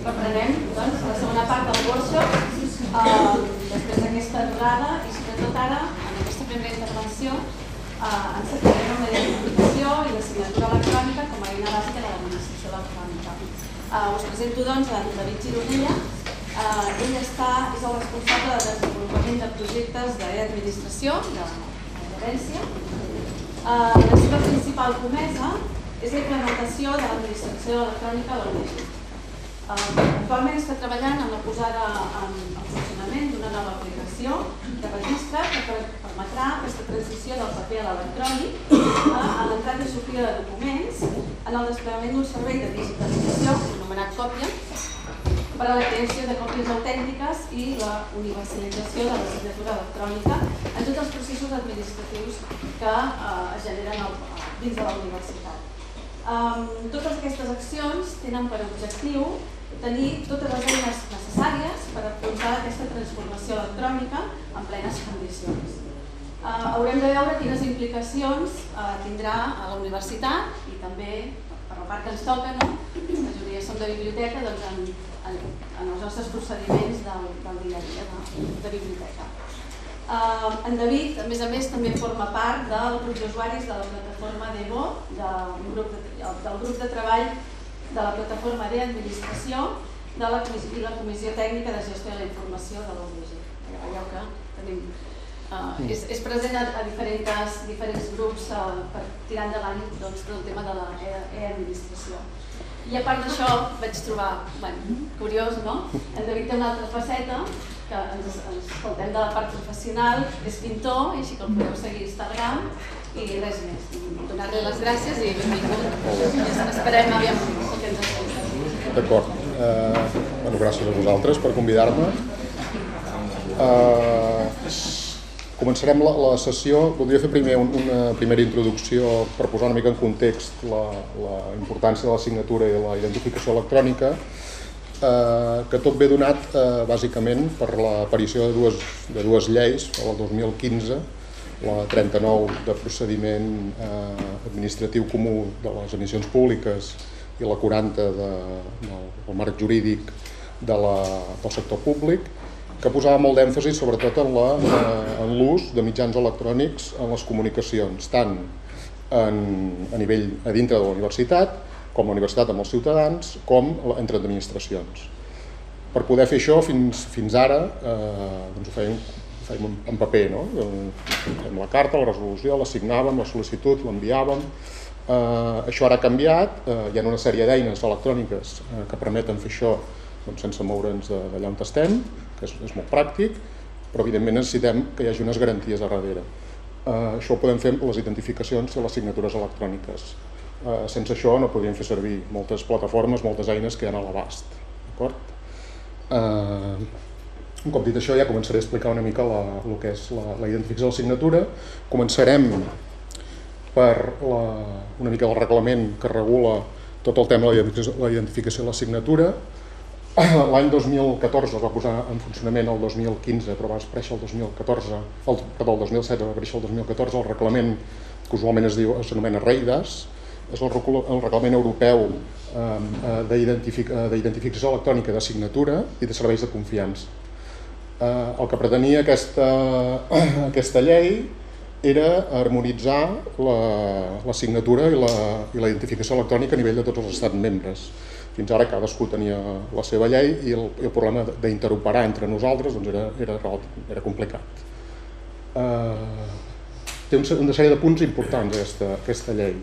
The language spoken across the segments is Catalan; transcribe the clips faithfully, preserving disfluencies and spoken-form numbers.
Reprenem doncs, la segona part del workshop eh, després d'aquesta aturada i sobretot ara, en aquesta primera intervenció, eh, ens centrarem en la identificació i la signatura electrònica com a eina bàsica de l'administració electrònica. Eh, us presento doncs en David Gironella. Eh, ell està, és el responsable de desenvolupament de projectes d'e-administració, de l'herència. Eh, la seva principal comesa és la implementació de l'administració electrònica a l'O N G. Actualment està treballant en la posada en funcionament d'una nova aplicació de registre que permetrà aquesta transició del paper a l'electrònic a l'entrada i sortida de documents en el desplegament d'un servei de digitalització anomenat Còpia per a la creació de còpies autèntiques i la universalització de la signatura electrònica en tots els processos administratius que es generen dins de la universitat. Totes aquestes accions tenen per objectiu tenir totes les eines necessàries per afrontar aquesta transformació electrònica en plenes condicions. Haurem de veure quines implicacions tindrà a la universitat i també, per la part que ens toca, la majoria som de biblioteca, en els nostres procediments del dia a dia de biblioteca. En David, a més a més, també forma part del grup d'usuaris de la plataforma DEVO, del grup de treball de la plataforma d'administració i la Comissió Tècnica de Gestió de la Informació de l'O N G. Veieu que tenim, és present a diferents grups per tirar endavant el tema de l'e-administració. I a part d'això vaig trobar curiós, no? En David té una altra faceta, que ens escoltem de la part professional, és pintor, i així que el podeu seguir a Instagram, i res més. Donar-li les gràcies i benvingut. Esperem aviam el que ens escolta. D'acord. Gràcies a vosaltres per convidar-me. Començarem la sessió. Voldria fer primer una primera introducció per posar una mica en context la importància de la signatura i la identificació electrònica, que tot ve donat bàsicament per l'aparició de dues lleis, el dos mil quinze, la trenta-nou de procediment administratiu comú de les emissions públiques i la quaranta del marc jurídic del sector públic, que posava molt d'èmfasi sobretot en l'ús de mitjans electrònics en les comunicacions, tant a nivell a dintre de la universitat, com la universitat amb els ciutadans, com entre administracions. Per poder fer això, fins ara, ho fèiem en paper, no? Fèiem la carta, la resolució, la signàvem, la sol·licitud, l'enviàvem. Això ara ha canviat, hi ha una sèrie d'eines electròniques que permeten fer això sense moure'ns d'allà on estem, que és molt pràctic, però evidentment necessitem que hi hagi unes garanties a darrere. Això ho podem fer amb les identificacions i les signatures electròniques. Sense això no podríem fer servir moltes plataformes, moltes eines que hi ha a l'abast. Un cop dit això, ja començaré a explicar una mica el que és la identificació de la signatura. Començarem per una mica el reglament que regula tot el tema de la identificació de la signatura. L'any dos mil catorze es va posar en funcionament el dos mil quinze, però va aparèixer el dos mil catorze, perdó, el dos mil setze va aparèixer el dos mil catorze, el reglament que usualment s'anomena REIDAS, és el reglament europeu d'identificació electrònica de signatura i de serveis de confiança. El que pretenia aquesta llei era harmonitzar la signatura i la identificació electrònica a nivell de tots els estats membres. Fins ara cadascú tenia la seva llei i el problema d'interoperar entre nosaltres era complicat. Té una sèrie de punts importants aquesta llei.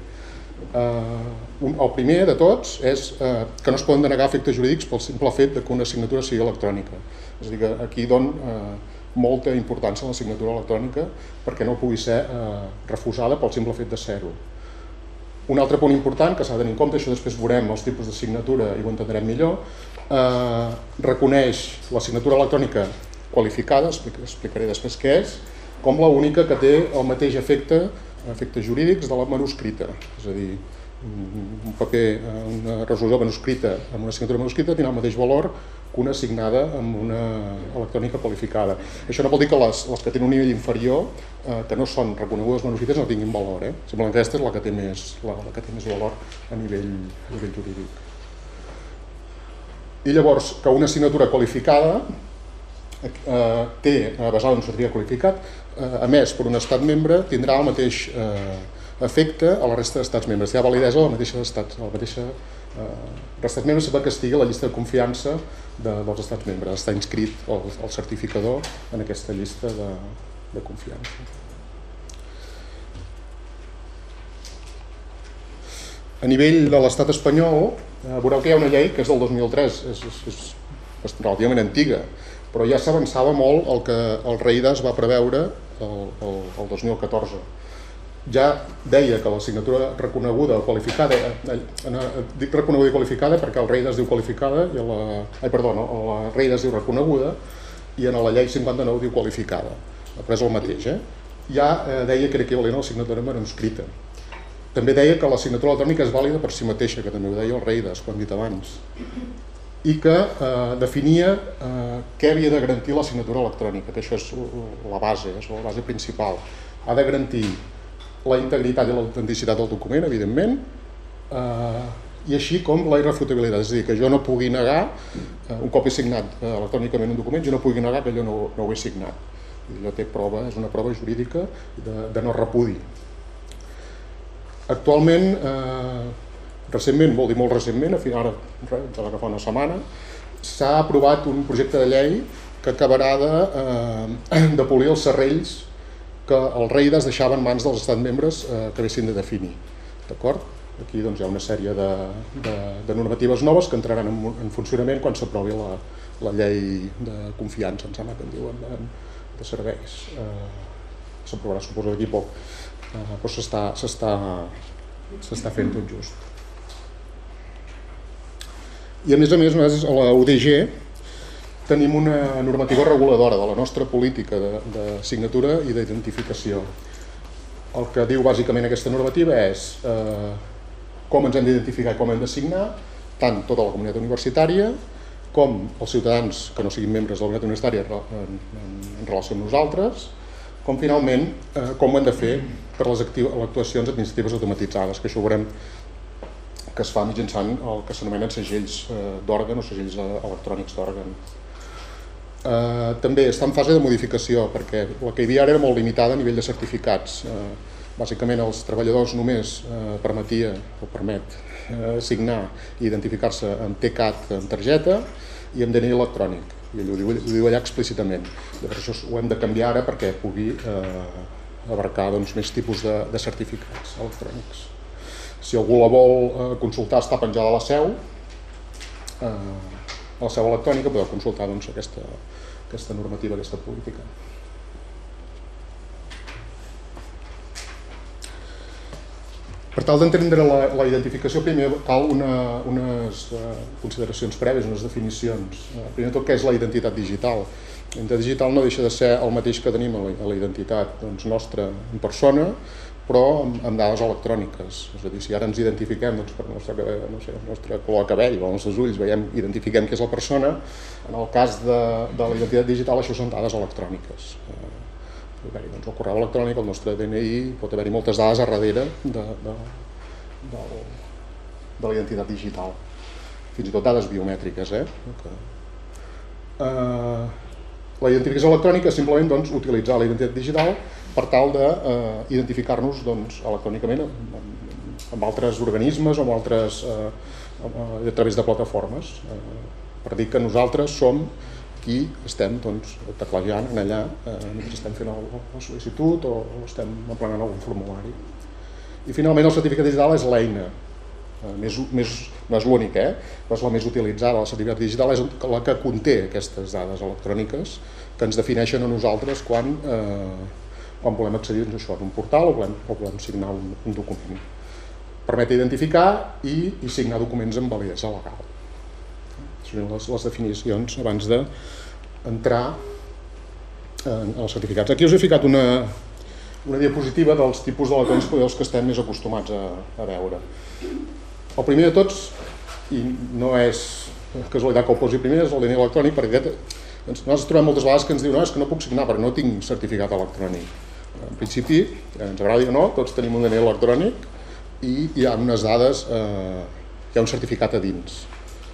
El primer de tots és que no es poden denegar efectes jurídics pel simple fet que una signatura sigui electrònica. És a dir, que aquí don molta importància a la signatura electrònica perquè no pugui ser refusada pel simple fet de ser-ho. Un altre punt important que s'ha de tenir en compte, això després veurem els tipus de signatura i ho entendrem millor, reconeix la signatura electrònica qualificada, explicaré després què és, com l'única que té el mateix efecte efectes jurídics de la manuscrita, és a dir, un paper, una resolució manuscrita amb una signatura manuscrita tindrà el mateix valor que una signada amb una electrònica qualificada. Això no vol dir que les que tenen un nivell inferior, que no són reconegudes manuscrites, no tinguin valor. Simplement aquesta és la que té més valor a nivell jurídic. I llavors que una signatura qualificada eh, té, basada en un certificat qualificat, eh, emès per un estat membre, tindrà el mateix eh, efecte a la resta d'estats membres. Hi ha validesa a la mateixa estats, a la mateixa eh, estats membres sempre que estigui a la llista de confiança de, dels estats membres. Està inscrit el, el certificador en aquesta llista de, de confiança. A nivell de l'estat espanyol, eh, veureu que hi ha una llei que és del dos mil tres, és, és, és relativament antiga, però ja s'avançava molt el que el REIDAS va preveure el, el, el dos mil catorze. Ja deia que la signatura reconeguda o qualificada, eh, eh, dic reconeguda i qualificada perquè el REIDAS diu qualificada, i la, ai, perdó, no, la REIDAS diu reconeguda i en la llei cinquanta-nou diu qualificada, però és el mateix. Eh? Ja eh, deia que era equivalent a la signatura manuscrita. També deia que la signatura electrònica és vàlida per si mateixa, que també ho deia el REIDAS, com he dit abans, i que eh, definia eh, què havia de garantir la signatura electrònica, que això és la base, és la base principal. Ha de garantir la integritat i l'autenticitat del document, evidentment, eh, i així com la irrefutabilitat, és a dir, que jo no pugui negar, eh, un cop he signat eh, electrònicament un document, jo no pugui negar que allò no, no ho he signat. Allò té prova, és una prova jurídica de, de no repudi. Actualment, eh, recentment, vol dir molt recentment, a final, ara, ara que fa una setmana, s'ha aprovat un projecte de llei que acabarà de, eh, de polir els serrells que els REIDAS deixaven en mans dels estats membres eh, que haguessin de definir. D'acord? Aquí doncs, hi ha una sèrie de, de, de normatives noves que entraran en, en funcionament quan s'aprovi la, la llei de confiança, em sembla que en diuen, de, de serveis. Eh, s'aprovarà, suposo, d'aquí poc. Uh, però s'està fent tot just. I a més a més, nosaltres a la U D G tenim una normativa reguladora de la nostra política de, de signatura i d'identificació. El que diu bàsicament aquesta normativa és eh, com ens hem d'identificar i com hem de signar, tant tota la comunitat universitària com els ciutadans que no siguin membres de la comunitat universitària en, en, en relació amb nosaltres, com finalment eh, com ho hem de fer per les actuacions administratives automatitzades, que això ho veurem que es fa mitjançant el que s'anomenen segells eh, d'òrgan o segells electrònics d'òrgan. Eh, també està en fase de modificació, perquè la que hi havia ara era molt limitada a nivell de certificats. Eh, bàsicament els treballadors només eh, permetia o permet eh, signar i identificar-se amb T CAT, amb targeta i amb D N I electrònic. I ell ho diu, ho diu allà explícitament. Llavors això ho hem de canviar ara perquè pugui eh, abarcar doncs, més tipus de, de certificats electrònics. Si algú la vol eh, consultar, està penjada a la seu, eh, a la seu electrònica, podeu consultar doncs, aquesta, aquesta normativa, aquesta política. Per tal d'entendre la, la identificació, primer cal una, unes uh, consideracions prèvies, unes definicions. Uh, primer tot, què és la identitat digital? La identitat digital no deixa de ser el mateix que tenim a la, a la identitat doncs, nostra en persona, però amb, amb dades electròniques. És a dir, si ara ens identifiquem doncs, per el nostre, no sé, el nostre color de cabell o els nostres ulls, veiem, identifiquem qui és la persona, en el cas de, de la identitat digital això són dades electròniques. Uh, Doncs el correu electrònic, el nostre D N I, pot haver-hi moltes dades a darrere de, de, de, de la identitat digital, fins i tot dades biomètriques. Eh? Okay. Uh, la identificació electrònica és simplement doncs, utilitzar la identitat digital per tal d'identificar-nos uh, doncs, electrònicament amb, amb altres organismes o amb altres, uh, a través de plataformes, uh, per dir que nosaltres som qui estem doncs, teclejant en allà eh, mentre estem fent el, la sol·licitud o estem emplenant algun formulari. I finalment el certificat digital és l'eina, eh, més, més, no és l'únic, eh, però és la més utilitzada. El certificat digital és la que conté aquestes dades electròniques que ens defineixen a nosaltres quan, eh, quan volem accedir doncs, això, en un portal o volem, o volem signar un, un document. Permet identificar i, i signar documents amb validesa legal. Són les, les definicions abans d'entrar en els certificats. Aquí us he ficat una, una diapositiva dels tipus d'electrònics poders que estem més acostumats a, a veure. El primer de tots, i no és casualitat que el posi primer, és el D N I electrònic, perquè aquest, doncs, nosaltres trobem moltes vegades que ens diuen no, és que no puc signar perquè no tinc certificat electrònic. En principi, ens agradi o no, tots tenim un D N I electrònic i hi ha unes dades, eh, hi ha un certificat a dins.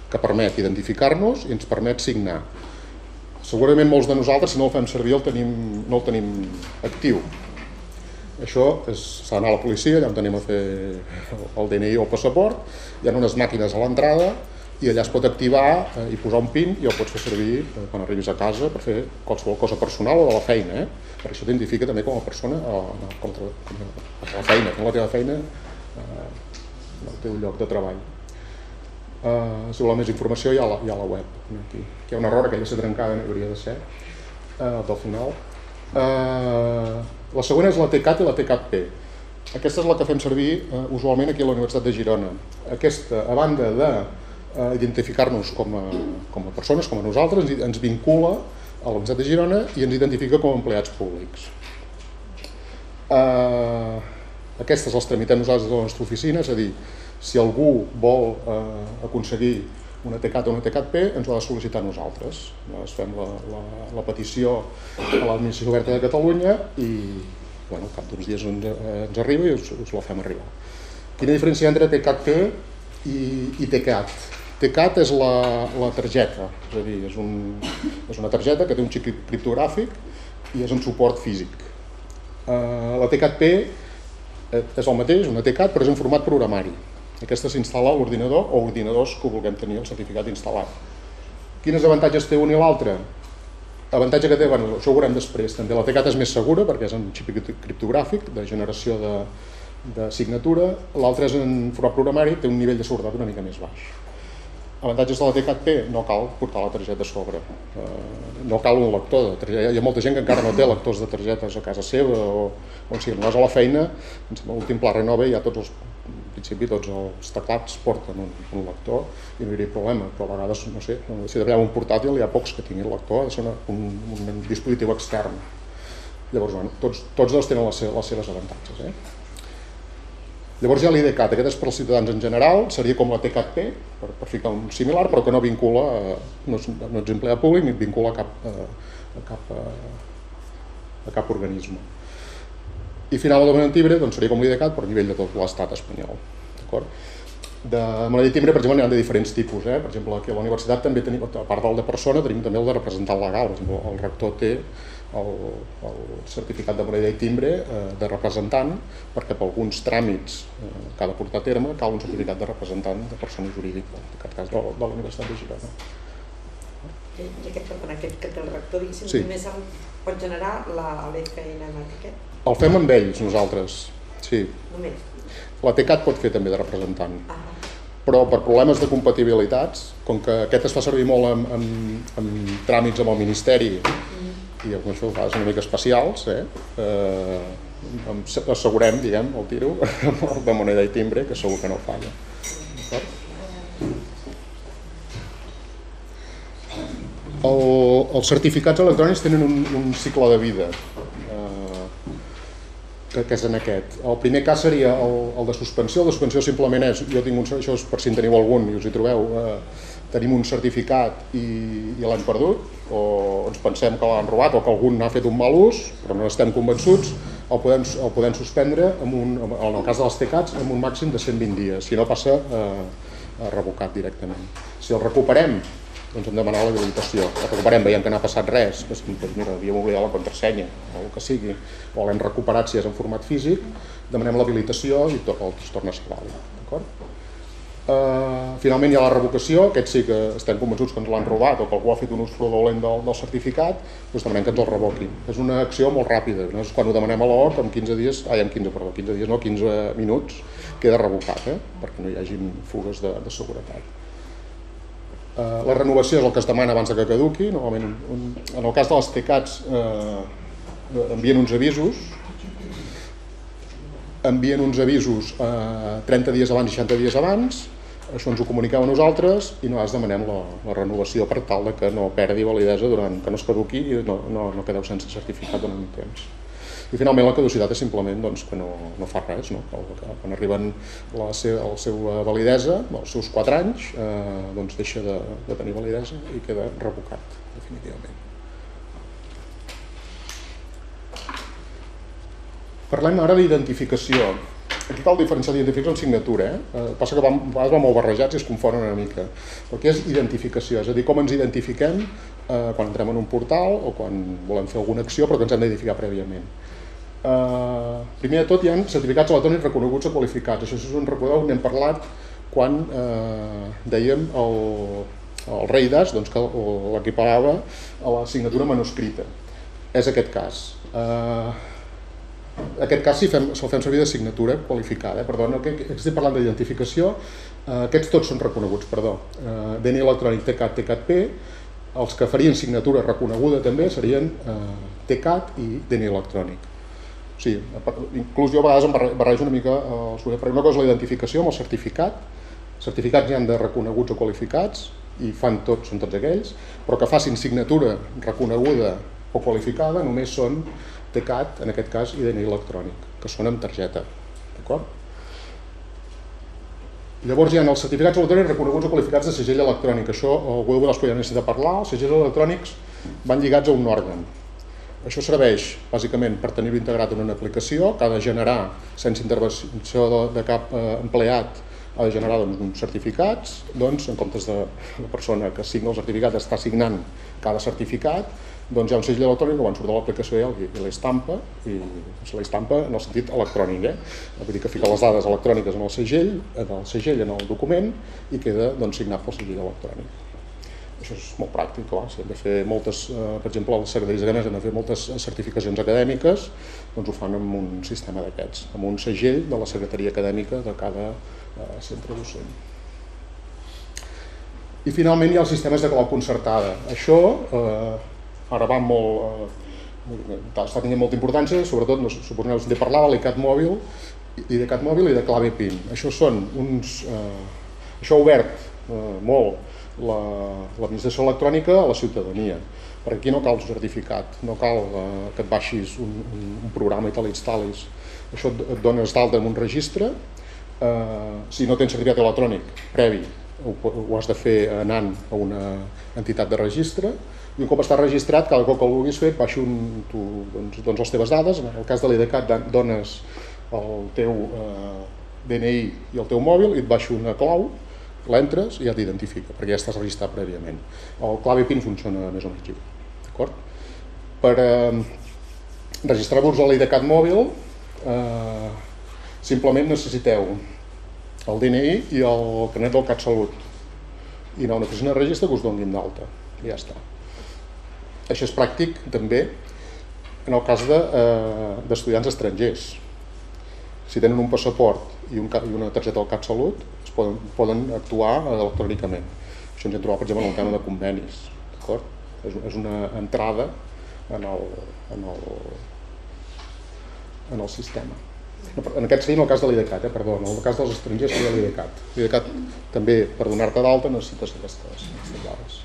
que permet identificar-nos i ens permet signar. Segurament molts de nosaltres, si no el fem servir, el tenim, no el tenim actiu. Això s'ha d'anar a la policia, allà on tenim a fer el D N I o el passaport, hi ha unes màquines a l'entrada i allà es pot activar eh, i posar un PIN i el pots fer servir eh, quan arribis a casa per fer qualsevol cosa personal o de la feina. Eh? Per això t'identifica també com a persona a, a, a la feina, com la teva feina eh, el teu lloc de treball. Uh, si voleu més informació hi ha la, hi ha la web. Aquí. Aquí hi ha un error, aquella s'ha trencada, no hauria de ser, uh, del final. Uh, la següent és la T CAT i la T CAT P. Aquesta és la que fem servir uh, usualment aquí a la Universitat de Girona. Aquesta, a banda de uh, identificar-nos com, a, com a persones, com a nosaltres, ens, ens vincula a la Universitat de Girona i ens identifica com a empleats públics. Uh, aquestes les tramitem nosaltres a la nostra oficina, és a dir, si algú vol eh, aconseguir una T CAT o una T CAT P, ens ho ha de sol·licitar a nosaltres. Nosaltres fem la, la, la petició a l'Administració Oberta de Catalunya i bueno, al cap d'uns dies ens, eh, ens arriba i us, us la fem arribar. Quina diferència entre T CAT P i, i T CAT? T CAT és la, la targeta, és a dir, és, un, és una targeta que té un xip criptogràfic i és en suport físic. Eh, la T CAT P és el mateix, una T CAT, però és en format programari. Aquesta s'instal·la a l'ordinador o ordinadors que vulguem tenir el certificat instal·lat. Quins avantatges té un i l'altre? L'avantatge que té, bueno, això ho veurem després, també la T CAT és més segura perquè és un xip criptogràfic de generació de, de signatura, l'altre és en format programari, té un nivell de seguretat una mica més baix. Avantatges de la T CAT P, no cal portar la targeta a sobre, uh, no cal un lector de targeta, hi ha molta gent que encara no té lectors de targetes a casa seva o on sigui, no vas a la feina, a l'últim pla Renove hi ha tots els, en principi tots els teclats porten un, un lector i no hi hauria problema, però a vegades, no sé, si treballem un portàtil hi ha pocs que tinguin lector, ha de ser una, un, un dispositiu extern. Llavors, bueno, tots, tots dos tenen les, les seves avantatges. Eh? Llavors hi ha l'I D CAT, aquest és per als ciutadans en general, seria com la T CAT P, per, per ficar un similar, però que no vincula, no és, no és empleat públic ni vincula a cap, a, cap, a, a cap organisme. I final el document timbre doncs seria com l'I D CAT, però a nivell de tot l'estat espanyol. De moneda i timbre, per exemple, n'hi ha de diferents tipus. Eh? Per exemple, aquí a la universitat també tenim, a part del de persona, tenim també el de representant legal. Per exemple, el rector té el, el certificat de moneda i timbre eh, de representant, perquè per alguns tràmits eh, que ha de portar a terme cal un certificat de representant de persona jurídica, en aquest cas de, de la Universitat de Girona. I aquest, perdona, aquest que té el rector, diguéssim, sí. Només el pot generar l'E F N amb aquest? El fem amb ells, nosaltres, sí. Només? La T CAT pot fer també de representant. Ah. Però per problemes de compatibilitats, com que aquest es fa servir molt en, en, en tràmits amb el Ministeri, mm. i amb això fa una mica especials, eh? Eh, assegurem, diguem, el tiro, de moneda i timbre, que segur que no falla. El, els certificats electrònics tenen un, un cicle de vida, eh, que, que és en aquest. El primer cas seria el, el de suspensió. El de suspensió simplement és, jo tinc un, això és per si en teniu algun i us hi trobeu, eh, tenim un certificat i, i l'hem perdut, o ens pensem que l'han robat o que algun n'ha fet un mal ús, però no estem convençuts, el podem, el podem suspendre, amb un, en el cas de les T CATs, amb un màxim de cent vint dies, si no passa eh, revocat directament. Si el recuperem, doncs hem de demanar l'habilitació. El recuperem, veiem que no ha passat res, que doncs, mira, havíem oblidat la contrasenya, o el que sigui, o l'hem recuperat si és en format físic, demanem l'habilitació i tot el torna a ser vàlid. D'acord? Uh, finalment hi ha la revocació, aquest sí que estem convençuts que ens l'han robat o que algú ha fet un ús fraudulent del, del certificat, doncs demanem que ens el revoquin. És una acció molt ràpida, no? És quan ho demanem a l'O R, en quinze dies, ai, en quinze, perdó, quinze dies no, quinze minuts, queda revocat, eh? Perquè no hi hagi fugues de, de seguretat. Uh, la renovació és el que es demana abans de que caduqui, normalment un, un, en el cas de les T CATs uh, envien uns avisos, envien uns avisos uh, trenta dies abans, seixanta dies abans, això ens ho comuniqueu a nosaltres i nosaltres demanem la, la renovació per tal de que no perdi validesa durant que no es caduqui i no, no, no quedeu sense certificat durant un temps. I finalment la caducitat és simplement doncs, que no, no fa res, no? Quan arriben la seva, la seva validesa, els seus quatre anys, eh, doncs deixa de, de tenir validesa i queda revocat definitivament. Parlem ara d'identificació. aquí cal diferenciar d'identificació en signatura, eh? Passa que a vegades va molt barrejats i es confonen una mica. Però què és identificació? És a dir, com ens identifiquem eh, quan entrem en un portal o quan volem fer alguna acció però que ens hem d'identificar prèviament. Eh, primer de tot hi ha certificats electrònics reconeguts o qualificats. Això, si us en recordeu, n'hem parlat quan eh, dèiem el, el REIDAS, doncs, que l'equiparava a la signatura manuscrita. És aquest cas. Eh, En aquest cas, si fem, se'l fem servir de signatura qualificada, eh? Perdó, no, que estic parlant d'identificació, eh, aquests tots són reconeguts, perdó. Eh, D N I electrònic T C A T, T C A T P, els que farien signatura reconeguda també serien eh, T C A T i D N I electrònic. O sigui, inclús jo a vegades em barrejo una mica, eh, una cosa és la identificació amb el certificat, certificats n'hi han de reconeguts o qualificats, i fan tots, són tots aquells, però que facin signatura reconeguda o qualificada només són T C A T, en aquest cas, i D N I electrònic, que són amb targeta. D'acord? Llavors hi ha els certificats electrònics reconeguts o qualificats de segell electrònic. Això algú de vosaltres podria necessitar parlar. Els segells electrònics van lligats a un òrgan. Això serveix, bàsicament, per tenir-ho integrat en una aplicació que ha de generar, sense intervenció de, de cap eh, empleat, ha de generar doncs, uns certificats, doncs, en comptes de la persona que signa el certificat està signant cada certificat, doncs hi ha un segell electrònic que quan surt de l'aplicació i l'estampa, i l'estampa en el sentit electrònic, eh? Vull dir que fica les dades electròniques en el segell, en el segell en el document i queda doncs, signat pel segell electrònic. Això és molt pràctic, clar, si hem de fer moltes, eh, per exemple, els secretaris acadèmics han de fer moltes certificacions acadèmiques, doncs ho fan amb un sistema d'aquests, amb un segell de la secretaria acadèmica de cada eh, centre docent. I finalment hi ha els sistemes de clau concertada. Això eh, ara va molt, eh, està tenint molta importància, sobretot, no suposo que heu sentit parlar de l'I C A T mòbil, i de C A T mòbil i de clave PIN. Això són uns, eh, això ha obert eh, molt l'administració electrònica a la ciutadania, perquè aquí no cal un certificat, no cal eh, que et baixis un, un, un programa i te l'instal·lis. Això et dones d'alta en un registre, eh, si no tens certificat electrònic previ, ho, ho has de fer anant a una entitat de registre, i un cop està registrat, cada cop que el vulguis fer, et baixi un, tu, doncs, doncs les teves dades. En el cas de l'I D C A T dones el teu eh, D N I i el teu mòbil i et baixi una clau, l'entres i ja t'identifica, perquè ja estàs registrat prèviament. El clave PIN funciona més o menys igual. D'acord? Per eh, registrar-vos a l'I D C A T mòbil, eh, simplement necessiteu el D N I i el carnet del CatSalut. I anar a una oficina de registre que us donin d'alta. I ja està. Això és pràctic també en el cas d'estudiants de, eh, estrangers. Si tenen un passaport i, un, i una targeta del CatSalut, es poden, poden actuar electrònicament. Això ens hem trobat, per exemple, en el tema de convenis. És, és una entrada en el, en el, en el sistema. En aquest seria el cas de l'I D C A T, eh? Perdó, en el cas dels estrangers seria l'I D C A T. L'I D C A T també, per donar-te d'alta, necessites aquestes, aquestes dades.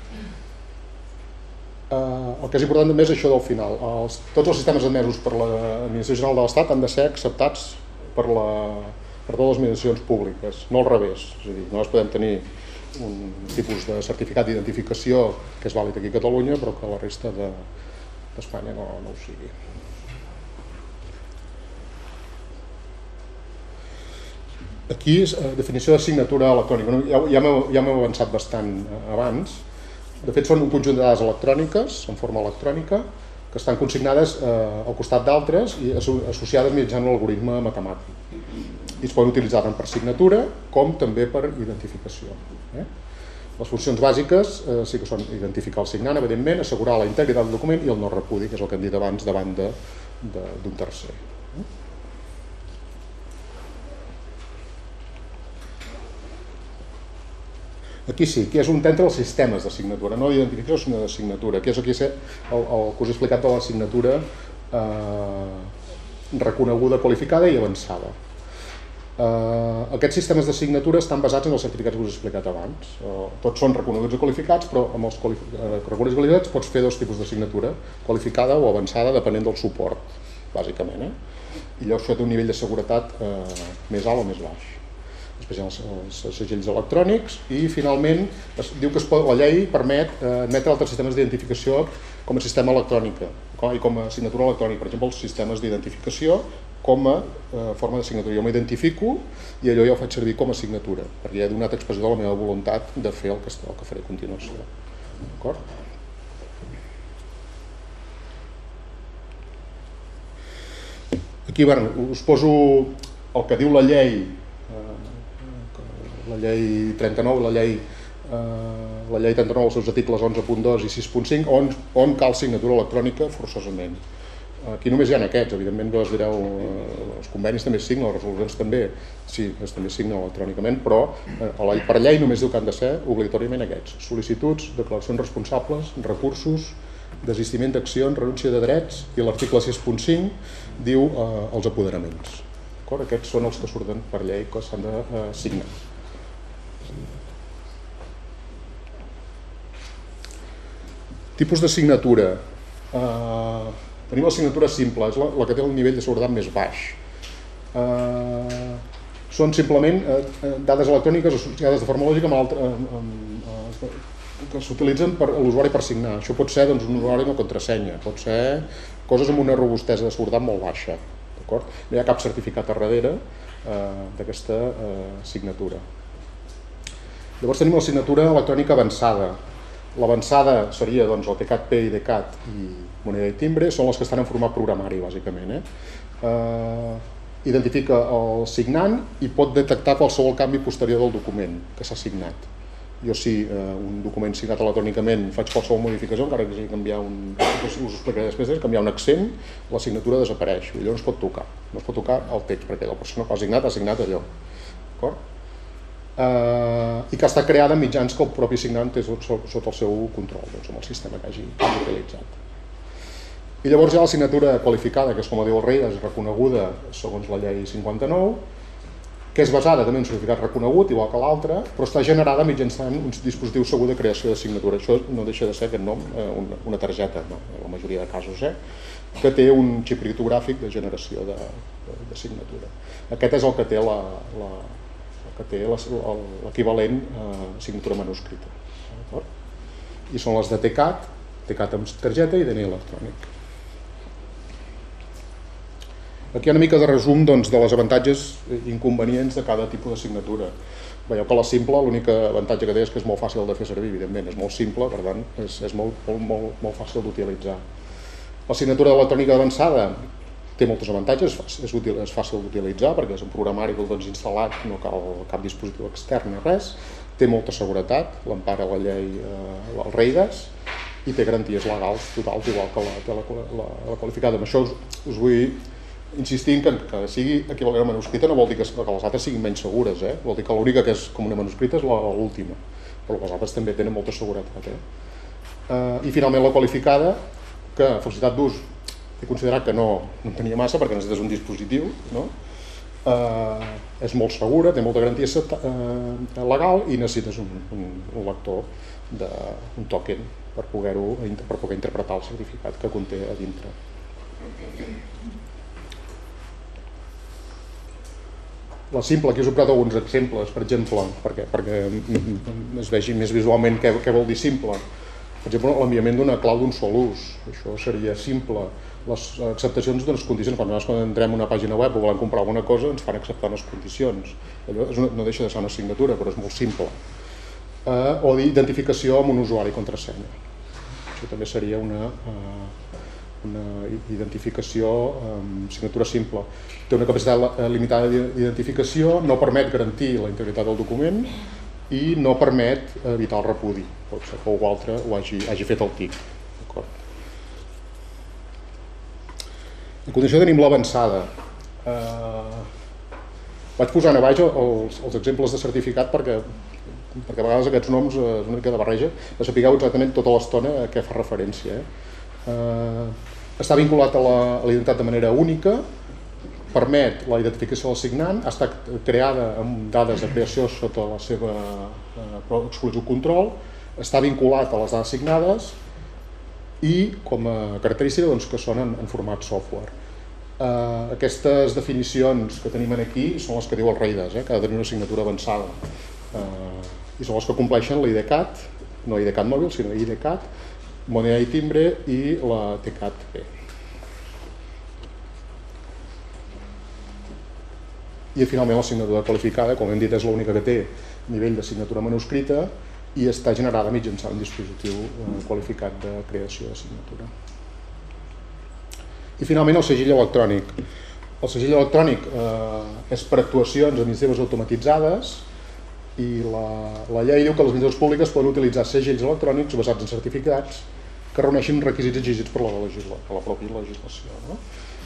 Uh, el que és important també és això del final. Els, tots els sistemes admesos per l'Administració General de l'Estat han de ser acceptats per, la, per totes les administracions públiques, no al revés. És a dir, nosaltres podem tenir un tipus de certificat d'identificació que és vàlid aquí a Catalunya, però que la resta d'Espanya de, no, no ho sigui. Aquí és uh, definició de signatura electrònica. Ja, ja m'heu avançat bastant uh, abans. De fet, són un conjunt de dades electròniques, en forma electrònica, que estan consignades eh, al costat d'altres i associades mitjançant un algoritme matemàtic. I es poden utilitzar tant per signatura com també per identificació. Eh? Les funcions bàsiques eh, sí que són identificar el signant, evidentment, assegurar la integritat del document i el no repudi, que és el que hem dit abans, davant d'un tercer. Aquí sí, aquí és un entre els sistemes de signatura, no d'identificació sinó de signatura. Aquí és aquí el, el que us he explicat de la signatura eh, reconeguda, qualificada i avançada. Eh, aquests sistemes de signatura estan basats en els certificats que us he explicat abans. Eh, tots són reconeguts i qualificats, però amb els eh, reconeguts i qualificats pots fer dos tipus de signatura, qualificada o avançada, depenent del suport, bàsicament. Eh? I llavors això té un nivell de seguretat eh, més alt o més baix. Després hi ha els, els segells electrònics i finalment es diu que es pot, la llei permet eh, admetre altres sistemes d'identificació com a sistema electrònica i com a signatura electrònica, per exemple els sistemes d'identificació com a eh, forma de signatura. Jo m'identifico i allò ja ho faig servir com a signatura, perquè ja he donat expressió de la meva voluntat de fer el que, el que faré a continuació. D'acord? Aquí, bueno, us poso el que diu la llei, eh, la llei trenta-nou, la llei, eh, la llei trenta-nou, els seus articles onze punt dos i sis punt cinc, on, on cal signatura electrònica forçosament. Aquí només hi ha aquests, evidentment us direu, eh, els convenis també es signen, les resolucions també, sí, es també signen electrònicament, però eh, per llei només diu que han de ser obligatòriament aquests: sol·licituds, declaracions responsables, recursos, desistiment d'accions, renúncia de drets, i l'article sis punt cinc diu eh, els apoderaments. Aquests són els que surten per llei que s'han de eh, signar. Tipus de signatura. Eh, tenim la signatura simple, és la, la que té el nivell de seguretat més baix. Eh, són simplement eh, dades electròniques associades de forma lògica amb altre, eh, eh, que s'utilitzen per l'usuari per signar. Això pot ser doncs, un usuari amb una contrasenya, pot ser coses amb una robustesa de seguretat molt baixa. No hi ha cap certificat a darrere eh, d'aquesta eh, signatura. Llavors tenim la signatura electrònica avançada. L'avançada seria doncs, el TCAT-P, IDCAT i moneda i timbre, són les que estan en format programari, bàsicament. Eh? Eh, identifica el signant i pot detectar qualsevol canvi posterior del document que s'ha signat. Jo si eh, un document signat electrònicament faig qualsevol modificació, encara que sigui canviar un, us ho explicaré després, canviar un accent, la signatura desapareix, i allò no es pot tocar, no es pot tocar el text, perquè la persona que ha signat ha signat allò. D'acord? Eh, I que està creada en mitjans que el propi signant té sota el seu control, doncs, amb el sistema que hagi utilitzat. I llavors hi ha la signatura qualificada, que és com diu el rei, és reconeguda segons la llei cinquanta-nou, que és basada també en un certificat reconegut, igual que l'altre, però està generada mitjançant un dispositiu segur de creació de signatura. Això no deixa de ser aquest nom, eh, una, una targeta, no, en la majoria de casos, eh, que té un xip criptogràfic de generació de, de, de signatura. Aquest és el que té la, la, el que té l'equivalent a signatura manuscrita. I són les de TCAT, TCAT amb targeta i D N I electrònic. Aquí hi ha una mica de resum doncs, de les avantatges i inconvenients de cada tipus de signatura. Veieu que la simple, l'únic avantatge que té és que és molt fàcil de fer servir, evidentment, és molt simple, per tant, és, és molt, molt, molt, molt fàcil d'utilitzar. La signatura electrònica avançada té molts avantatges, és, útil, és fàcil d'utilitzar perquè és un programari que el tens instal·lat, no cal cap dispositiu extern ni res, té molta seguretat, l'empara la llei, eh, el REIDAS, i té garanties legals totals, igual que la, la, la, la qualificada. Amb això us, us vull insistint que, que sigui equivalent a manuscrita no vol dir que, que les altres siguin menys segures, eh? Vol dir que l'única que és com una manuscrita és l'última, però les altres també tenen molta seguretat. Eh? Uh, I finalment la qualificada, que felicitat d'ús he considerat que no, no en tenia massa perquè necessites un dispositiu, no? Uh, és molt segura, té molta garantia uh, legal i necessites un, un, un lector d'un token per poder-ho per poder interpretar el certificat que conté a dintre. La simple, aquí us he posat alguns exemples, per exemple, perquè, perquè es vegi més visualment què, què vol dir simple. Per exemple, l'enviament d'una clau d'un sol ús, això seria simple. Les acceptacions d'unes condicions, quan nosaltres quan entrem a una pàgina web o volem comprar alguna cosa, ens fan acceptar unes condicions. Allò és una, no deixa de ser una signatura, però és molt simple. Eh, o d'identificació amb un usuari i contrasenya. Això també seria una... Eh, una identificació amb signatura simple. Té una capacitat limitada d'identificació, no permet garantir la integritat del document i no permet evitar el repudi. Pot ser que algú altre ho hagi, hagi fet el T I C. A continuació tenim l'avançada. Eh, vaig posant a baix els, els exemples de certificat perquè, perquè a vegades aquests noms és una mica de barreja, de sapigueu exactament tota l'estona a què fa referència. Eh? Uh, està vinculat a la, a la identitat de manera única, permet la identificació del signant, ha estat creada amb dades de creació sota la seva uh, exclusiu control, està vinculat a les dades signades i com a característica doncs, que són en, en format software. Uh, aquestes definicions que tenim aquí són les que diu el REIDAS, eh, que ha de tenir una signatura avançada uh, i són les que compleixen l'IDCAT, no IDCAT mòbil sinó IDCAT, moneda i timbre i la TCAT-P. I finalment la signatura qualificada, com hem dit, és l'única que té nivell de signatura manuscrita i està generada mitjançant un dispositiu qualificat de creació de signatura. I finalment el segell electrònic. El segell electrònic eh, és per actuacions administratives automatitzades i la, la llei diu que les administracions públiques poden utilitzar segells electrònics basats en certificats que reuneixin requisits exigits per la, legisla, per la pròpia legislació. No?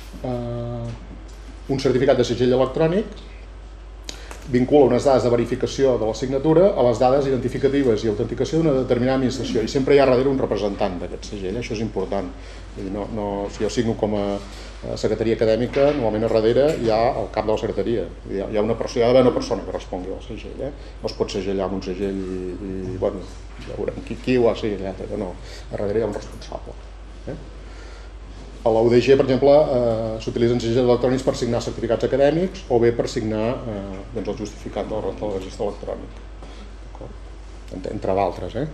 Eh, un certificat de segell electrònic vincula unes dades de verificació de la signatura a les dades identificatives i autenticació d'una determinada administració i sempre hi ha darrere un representant d'aquest segell, això és important. Vull dir, no, no, si jo signo com a secretaria acadèmica, normalment a darrere hi ha el cap de la secretaria, hi ha, hi ha una persona, hi ha d'haver una persona que respongui al segell, eh? No es pot segellar amb un segell i, i bueno, ja veurem qui, qui ho ha segellat, no, a darrere hi ha un responsable. Eh? A la U D G, per exemple, eh, s'utilitzen segells electrònics per signar certificats acadèmics o bé per signar eh, doncs el justificant del, del registre electrònic, entre, entre d'altres. Eh?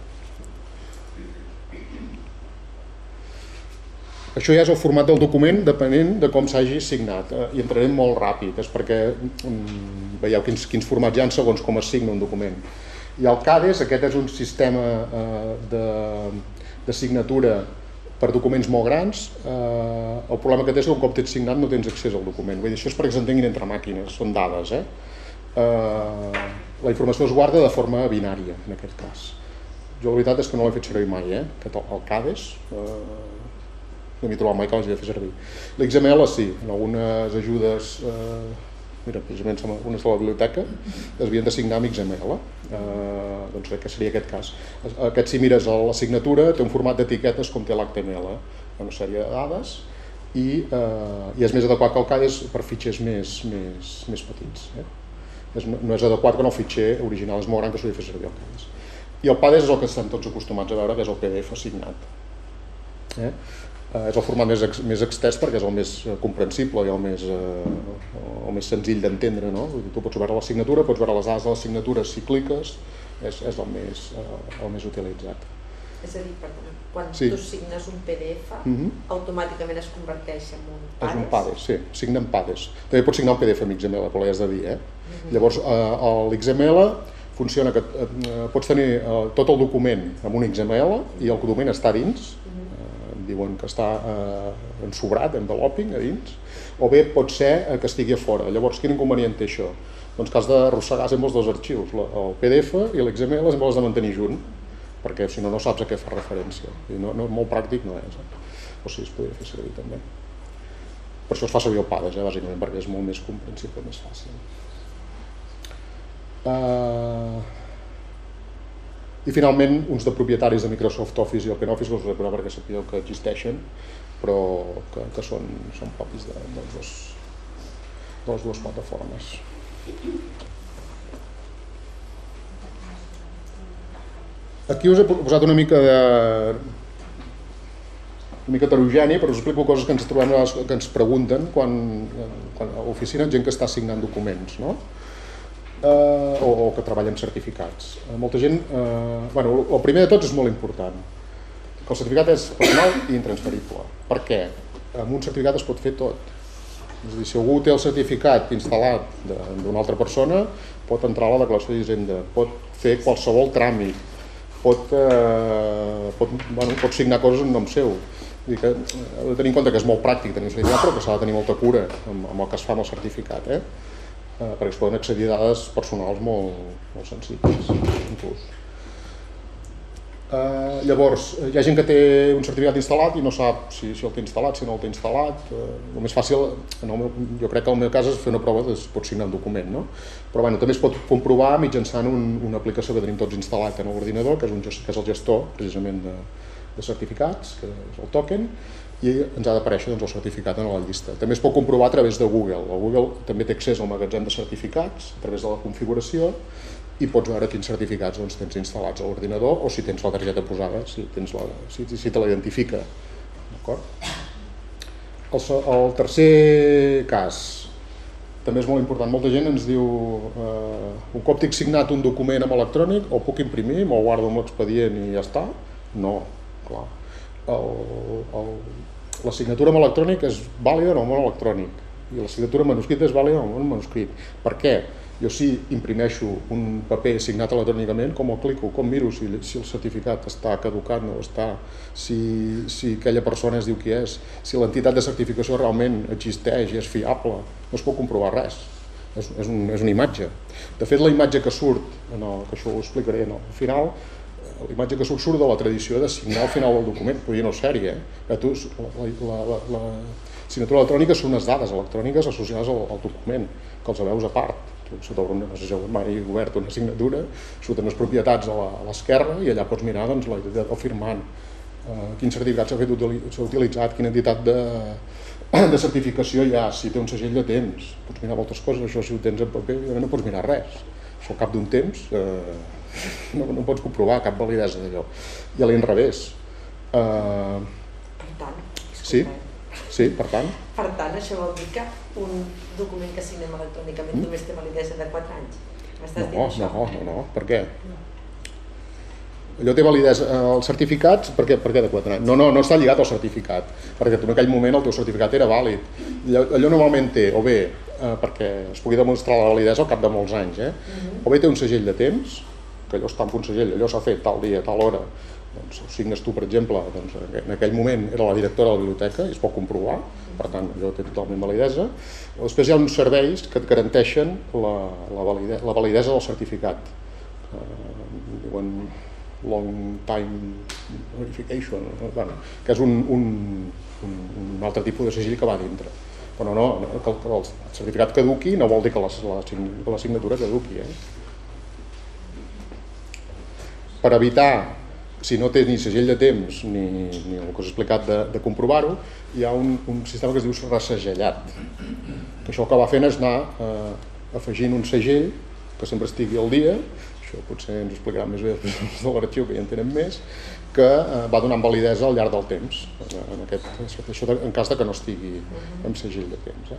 Això ja és el format del document depenent de com s'hagi signat eh, i entrarem molt ràpid, és perquè mm, veieu quins, quins formats hi ha segons com es signa un document. I el CADES, aquest és un sistema eh, de, de signatura per documents molt grans. Eh, el problema que té és que un cop t'ets signat no tens accés al document. Vull dir, això és perquè s'entenguin entre màquines, són dades. Eh? Eh, la informació es guarda de forma binària, en aquest cas. Jo la veritat és que no l'he fet servir mai, eh? Aquest, el CADES, eh, no m'he trobat mai que l'hagi de fer servir. L'X M L sí, en algunes ajudes, eh, mira, precisament unes de la biblioteca, es havien de signar amb X M L, eh, doncs crec que seria aquest cas. Aquest, si mires a la signatura, té un format d'etiquetes com té l'H T M L, una sèrie de dades, i, eh, i és més adequat que el CADES per fitxers més, més, més petits. Eh? És, no és adequat quan el fitxer original és molt gran que s'ho ha de fer servir el CADES. I el PADES és el que estan tots acostumats a veure, que és el P D F assignat. Eh? Eh, és el format més, ex, més extès perquè és el més comprensible i el més, eh, el més senzill d'entendre. No? Tu pots veure la signatura, pots veure les dades de la signatura si cliques, és, és el, més, eh, el més utilitzat. És a dir, perdona, quan sí. tu signes un P D F, uh-huh. automàticament es converteix en un PADES? És un PADES, sí, signa en PADES. També pots signar un P D F amb X M L, però l'has de dir. Eh? Uh-huh. Llavors, eh, l'X M L funciona que eh, pots tenir eh, tot el document amb un X M L i el document està dins, diuen que està eh, ensobrat, enveloping a dins, o bé pot ser eh, que estigui a fora. Llavors, quin inconvenient té això? Doncs que has d'arrossegar sempre els dos arxius, el P D F i l'X M L sempre els de mantenir junt, perquè si no, no saps a què fa referència. No, no, molt pràctic no és, eh? O sigui, es podria fer servir també. Per això es fa servir el PADES, eh, bàsicament, perquè és molt més comprensible, més fàcil. Uh... I finalment, uns de propietaris de Microsoft Office i OpenOffice, que us ho he posat perquè sapigueu que existeixen, però que, que són, són propis de, de, les dos, de les dues plataformes. Aquí us he posat una mica de una mica heterogènia, però us explico coses que ens trobem, que ens pregunten quan, quan a l'oficina, gent que està signant documents, no? Uh, o, o que treballa amb certificats. Uh, molta gent, uh, bueno, el primer de tots és molt important, que el certificat és personal i intransferible. Per què? Amb un certificat es pot fer tot. És a dir, si algú té el certificat instal·lat d'una altra persona, pot entrar a la declaració d'Hisenda, pot fer qualsevol tràmit, pot, uh, pot, bueno, pot signar coses en nom seu. Vull dir que heu de tenir en compte que és molt pràctic tenir un certificat, però que s'ha de tenir molta cura amb, amb el que es fa amb el certificat. Eh? Uh, perquè es poden accedir a dades personals molt, molt sensibles, inclús. Uh, llavors, hi ha gent que té un certificat instal·lat i no sap si, si el té instal·lat, si no el té instal·lat. Uh, el més fàcil, en el meu, jo crec que en el meu cas és fer una prova de si pot signar un document, no? Però bueno, també es pot comprovar mitjançant un, una aplicació que tenim tots instal·lat en l'ordinador, que, és un, que és el gestor, precisament, de, de certificats, que és el token, i ens ha d'aparèixer doncs, el certificat en la llista. També es pot comprovar a través de Google. El Google també té accés al magatzem de certificats a través de la configuració i pots veure quins certificats doncs, tens instal·lats a l'ordinador o si tens la targeta posada, si, tens la, si, si te la identifica. El, el tercer cas també és molt important. Molta gent ens diu eh, un cop tinc signat un document amb electrònic, el puc imprimir, me'l guardo amb l'expedient i ja està? No, clar. El, el, la signatura amb electrònic és vàlida en el món electrònic i la signatura manuscrita és vàlida en un manuscrit. Per què? Jo si imprimeixo un paper signat electrònicament, com el clico, com miro si, si el certificat està caducat, no està, si, si aquella persona es diu qui és, si l'entitat de certificació realment existeix i és fiable, no es pot comprovar res, és, és, un, és una imatge. De fet, la imatge que surt, no, que això ho explicaré no, al final, la imatge que surt surt de la tradició de signar al final del document, podria no ser-hi, eh? Tu, la, la, la, la signatura electrònica són unes dades electròniques associades al, al document, que els veus a part. Tu no sé si heu mai obert una signatura, surten les propietats a l'esquerra i allà pots mirar doncs, la identitat del firmant, eh, quin certificat s'ha utilitzat, quina entitat de, de certificació hi ha, si té un segell de temps, pots mirar moltes coses, això si ho tens en paper no pots mirar res, això al cap d'un temps eh, no, no pots comprovar cap validesa d'allò, i a l'inrevés. Eh, per tant, sí, sí, per tant. Per tant, això vol dir que un document que signem electrònicament només té validesa de quatre anys. M'estàs dient això? No, no, no, per què? Allò té validesa, els certificats, per què, per què de quatre anys? No, no, no està lligat al certificat, perquè tu en aquell moment el teu certificat era vàlid. Allò, allò normalment té, o bé, eh, perquè es pugui demostrar la validesa al cap de molts anys, eh? O bé té un segell de temps, que allò està en un segell, allò s'ha fet tal dia, tal hora, doncs ho signes tu, per exemple, doncs, en aquell moment era la directora de la biblioteca i es pot comprovar, per tant, allò té totalment validesa. Després hi ha uns serveis que et garanteixen la, la, validesa, la validesa del certificat. Uh, diuen long time verification, bueno, que és un, un, un, un altre tipus de segell que va dintre. Però no, no que, que el certificat caduqui no vol dir que la, la, la signatura caduqui. Eh? Per evitar, si no té ni segell de temps ni, ni el que us he explicat de, de comprovar-ho, hi ha un, un sistema que es diu ressegellat. Que això el que va fent és anar eh, afegint un segell que sempre estigui al dia, això potser ens ho explicarà més bé els de l'arxiu que ja en tenen més, que eh, va donant validesa al llarg del temps, en, aquest, això en cas de que no estigui en segell de temps. Eh?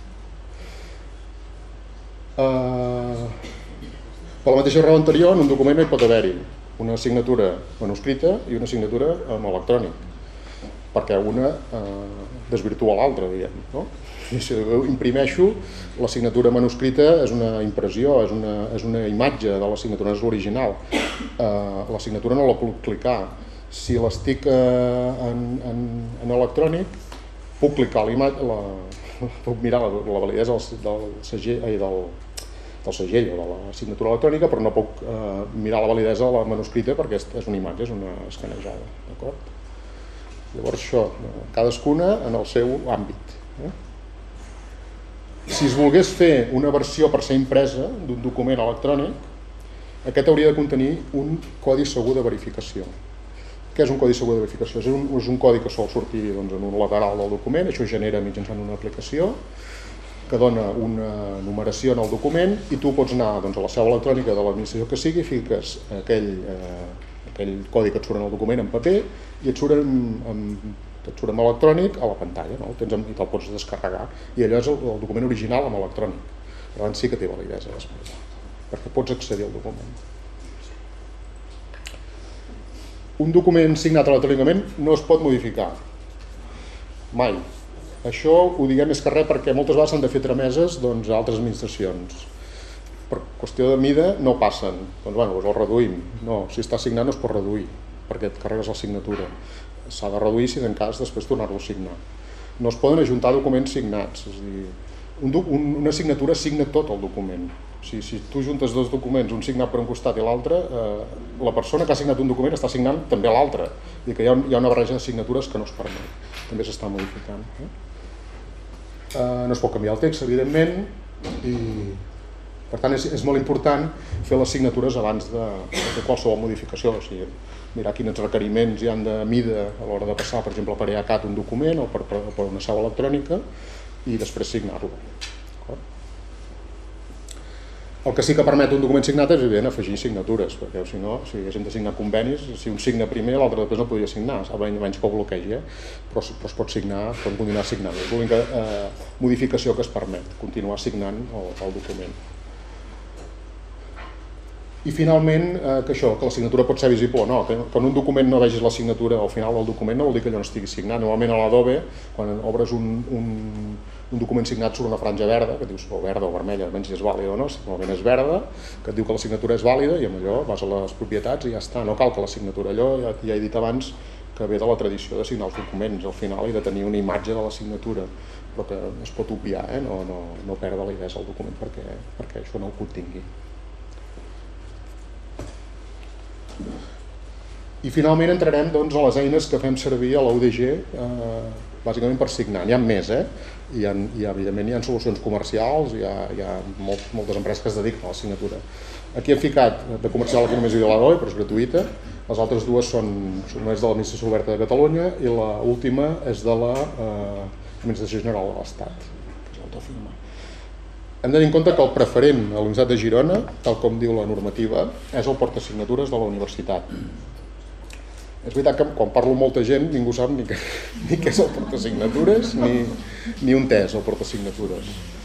Uh, per la mateixa raó anterior, en un document no hi pot haver-hi una signatura manuscrita i una signatura en electrònic, perquè una eh, desvirtua l'altra, diguem, no? Si jo imprimeixo, la signatura manuscrita és una impressió, és una, és una imatge de la signatura, no és l'original. Eh, la signatura no la puc clicar. Si l'estic eh, en, en, en electrònic, puc clicar l'imatge, la, puc mirar la, la validesa del, del segell, ai, del, del segell o de la signatura electrònica, però no puc eh, mirar la validesa de la manuscrita perquè és una imatge, és una escanejada, d'acord? Llavors això, cadascuna en el seu àmbit. Eh? Si es volgués fer una versió per ser impresa d'un document electrònic, aquest hauria de contenir un codi segur de verificació. Què és un codi segur de verificació? És un, és un codi que sol sortir doncs, en un lateral del document, això es genera mitjançant una aplicació que dona una numeració en el document i tu pots anar doncs, a la seu electrònica de l'administració que sigui, fiques aquell, eh, aquell codi que et surt en el document en paper i et surt en, en, et surt en electrònic a la pantalla, no? El tens en, i te'l pots descarregar. I allò és el, el document original en electrònic. Per tant, sí que té validesa després, perquè pots accedir al document. Un document signat electrònicament no es pot modificar. Mai. Això ho diguem més que res perquè moltes vegades s'han de fer trameses doncs, a altres administracions. Per qüestió de mida no passen, doncs bueno, doncs el reduïm. No, si està signat no es pot reduir perquè et carregues la signatura. S'ha de reduir si en cas després tornar-lo a signar. No es poden ajuntar documents signats, és a dir, un, un, una signatura signa tot el document. O sigui, si tu juntes dos documents, un signat per un costat i l'altre, eh, la persona que ha signat un document està signant també l'altre. I que hi ha, hi ha una barreja de signatures que no es permet. També s'està modificant. Eh? Uh, no es pot canviar el text, evidentment, i per tant és, és molt important fer les signatures abans de, de qualsevol modificació, o sigui, mirar quins requeriments hi han de mida a l'hora de passar, per exemple, per EACAT un document o per, per, per una seu electrònica i després signar-lo. El que sí que permet un document signat és, evident, afegir signatures, perquè si no, si haguéssim de signar convenis, si un signa primer, l'altre després no podria signar, menys que ho bloquegi, eh? però, però es pot signar, pot continuar signant. És l'única eh, modificació que es permet, continuar signant el, el document. I finalment, eh, que això, que la signatura pot ser visible o no, que, que en un document no vegis la signatura al final del document no vol dir que allò no estigui signat. Normalment a l'Adobe, quan obres un, un, un document signat sobre una franja verda, que dius o verda o vermella, almenys si és vàlida o no, si normalment és verda, que et diu que la signatura és vàlida i amb allò vas a les propietats i ja està, no cal que la signatura, allò ja, ja he dit abans que ve de la tradició de signar els documents al final i de tenir una imatge de la signatura, però que es pot obviar, eh? no, no, no perdre la idea del document perquè, perquè això no ho contingui. I finalment entrarem doncs, a les eines que fem servir a l'U D G eh, bàsicament per signar. N'hi ha més, eh? Hi ha, hi ha, evidentment hi ha solucions comercials, hi ha, hi ha molt, moltes empreses que es dediquen a la signatura. Aquí hem ficat de comercial aquí només hi ha l'Adobe, però és gratuïta. Les altres dues són, una és de l'Administració Oberta de Catalunya i l'última és de l'Administració General de l'Estat, que és l'Autofirma. Hem de tenir en compte que el preferent a la Universitat de Girona, tal com diu la normativa, és el portasignatures de la universitat. És veritat que quan parlo amb molta gent ningú sap ni, que, ni què és el portasignatures ni, ni on és el portasignatures.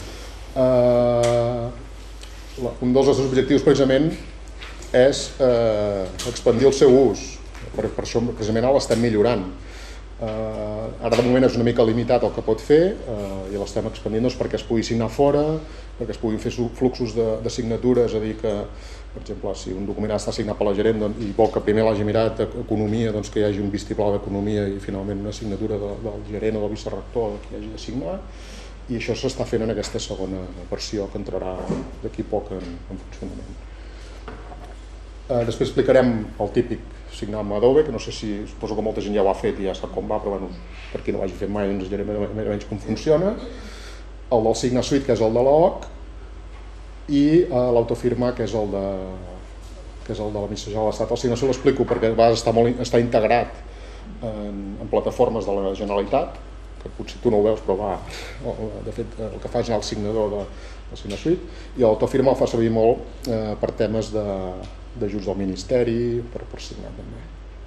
Uh, un dels nostres objectius precisament és uh, expandir el seu ús, per, per això precisament ara l'estem millorant. Uh, ara de moment és una mica limitat el que pot fer uh, i l'estem expandint doncs, perquè es pugui signar fora, perquè es puguin fer fluxos de, de signatures, és a dir que per exemple, si un document ha d'estar signat per la gerent doncs, i vol que primer l'hagi mirat economia, doncs que hi hagi un vistiplau d'economia i finalment una signatura de, del gerent o del vicerector que hagi de signar, i això s'està fent en aquesta segona versió que entrarà d'aquí poc en, en funcionament. Eh, després explicarem el típic signar amb Adobe, que no sé si, suposo que molta gent ja ho ha fet i ja sap com va, però bueno, per qui no ho hagi fet mai ens diré més o menys com funciona. El del Signa Suite, que és el de l'O C, i uh, l'autofirma, que és el de que és el de l'Administració de l'Estat. El Signa Suite l'explico perquè a vegades està, molt, està integrat en, en plataformes de la Generalitat, que potser tu no ho veus, però va, de fet el que fa és el signador de, del Signa Suite, i l'autofirma el fa servir molt eh, per temes d'ajuts del Ministeri, per, per signar també.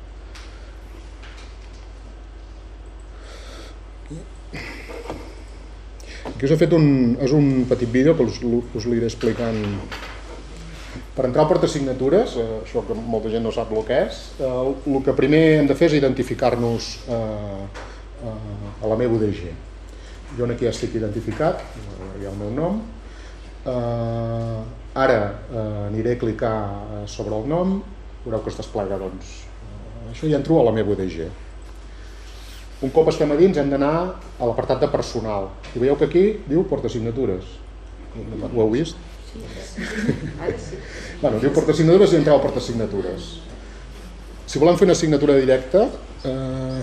Aquí us he fet un, és un petit vídeo que us, us l'iré explicant. Per entrar al portasignatures, eh, això que molta gent no sap el que és, eh, el que primer hem de fer és identificar-nos eh, eh, a la meva U D G. Jo aquí ja estic identificat, hi ha el meu nom. Eh, ara eh, aniré a clicar sobre el nom, veureu que es desplega doncs, eh, això i entro a la meva U D G. Un cop estem a dins hem d'anar a l'apartat de personal. I veieu que aquí diu portasignatures. Ho heu vist? Sí. Bueno, diu portasignatures i entreu a portasignatures. Si volem fer una signatura directa... Eh...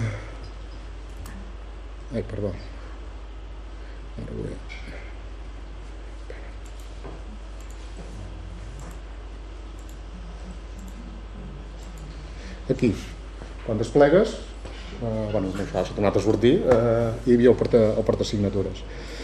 Ai, perdó. Ara ho he... Aquí, quan desplegues, Uh, bueno, no s'ha tornat a sortir, uh, hi havia el, porta, el portasignatures.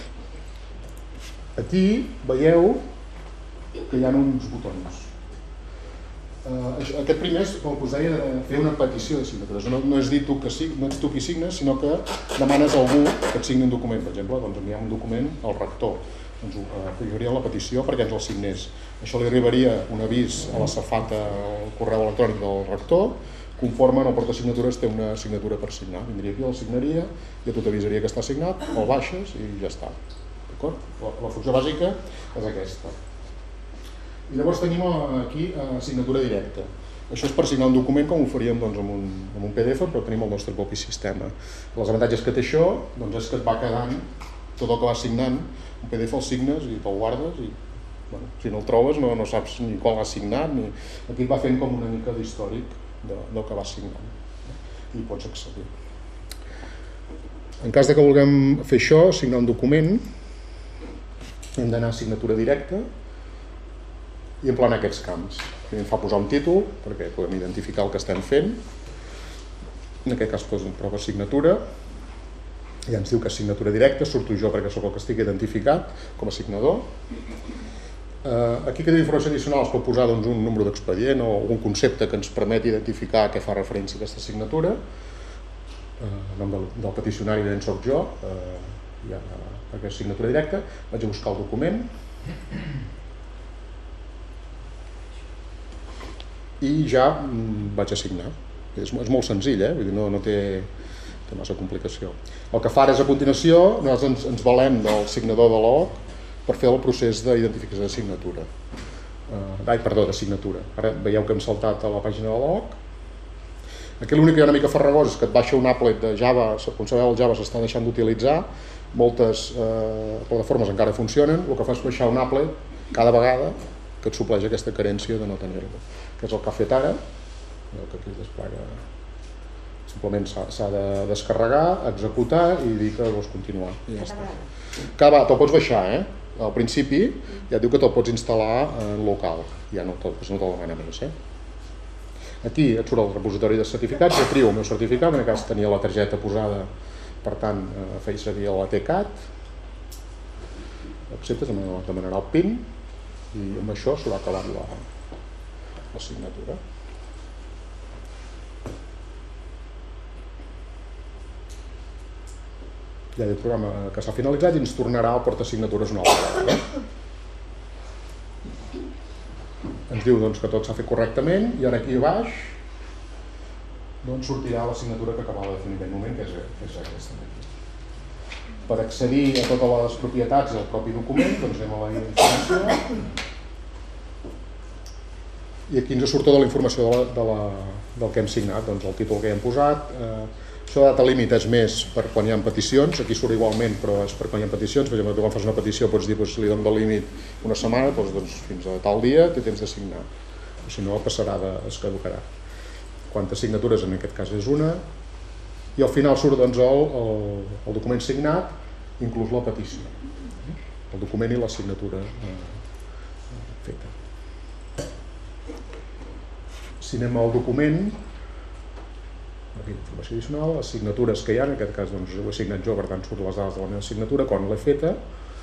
Aquí veieu que hi ha uns botons. Uh, aquest primer és, com us deia, fer una petició de signatures. No, no és dir tu que sig, no ets tu qui signes, sinó que demanes a algú que et signi un document. Per exemple, doncs enviem un document al rector. Doncs uh, arribaria la petició perquè ens el signés. Això li arribaria un avís a la safata, al correu electrònic del rector, conforme en el portasignatures té una signatura per signar. Vindria aquí, el signaria, i a tu t'avisaria que està signat, el baixes i ja està. D'acord? La, la funció bàsica és aquesta. I llavors tenim aquí uh, signatura directa. Això és per signar un document com ho faríem doncs, amb, un, amb un P D F, però tenim el nostre propi sistema. Els avantatges que té això doncs, és que et va quedant tot el que vas signant, un P D F el signes i te'l guardes i bueno, si no el trobes no, no saps ni quan l'has signat, ni... aquí et va fent com una mica d'històric De, del que vas signant i pots accedir. En cas de que vulguem fer això, signar un document, hem d'anar a signatura directa i emplenar aquests camps. Primer em fa posar un títol perquè podem identificar el que estem fent. En aquest cas poso prova signatura, ja ens diu que és signatura directa, surto jo perquè sóc el que estic identificat com a signador. Uh, aquí que té informació addicional es pot posar doncs, un número d'expedient o un concepte que ens permet identificar a què fa referència aquesta signatura. Uh, el nom del, del peticionari d'en soc jo, uh, hi ha aquesta signatura directa. Vaig a buscar el document. i ja vaig a signar. És molt senzill, eh? Vull dir, no, no té, té massa complicació. El que fa ara és, a continuació, nosaltres ens, ens valem del signador de l'O C per fer el procés d'identificació de signatura. Uh, ai, perdó, de signatura. Ara veieu que hem saltat a la pàgina de l'O C. Aquí l'únic que hi ha una mica farragós és que et baixa un applet de Java, com sabeu el Java s'està deixant d'utilitzar, moltes eh, plataformes encara funcionen, el que fa és baixar un applet cada vegada que et supleix aquesta carència de no tenir-lo, que és el que ha fet ara. Veieu que aquí es desplega, simplement s'ha de descarregar, executar i dir que vols continuar. I ja està. Cada, te'l pots baixar, eh? Al principi ja et diu que te'l pots instal·lar en local, ja no te'l no te demana més, eh? Aquí et surt el repositori de certificats, jo trio el meu certificat, en aquest cas tenia la targeta posada, per tant eh, feia servir el T C A T, acceptes, em demanarà el PIN i amb això s'haurà acabat la, la signatura. Ja el programa que s'ha finalitzat i ens tornarà al portasignatures una altra vegada. Ens diu doncs, que tot s'ha fet correctament i ara aquí a baix doncs, sortirà la signatura que acabava de fer en aquell moment, que és, que és aquesta aquí. Per accedir a totes les propietats del propi document, doncs anem a la informació i aquí ens surt tota la informació de la, de la, del que hem signat, doncs el títol que hi hem posat. Eh, això de data límit és més per quan hi ha peticions, aquí surt igualment, però és per quan hi ha peticions. Per exemple, quan fas una petició pots dir, doncs, li dono de límit una setmana, doncs, doncs fins a tal dia té temps de signar, o si no passarà, de, es caducarà. Quantes signatures en aquest cas és una, i al final surt doncs, el, el, el document signat, inclús la petició, el document i la signatura eh, feta. Si anem al document, aquí informació addicional, les signatures que hi ha, en aquest cas doncs, ho he signat jo, per tant surt les dades de la meva signatura, quan l'he feta,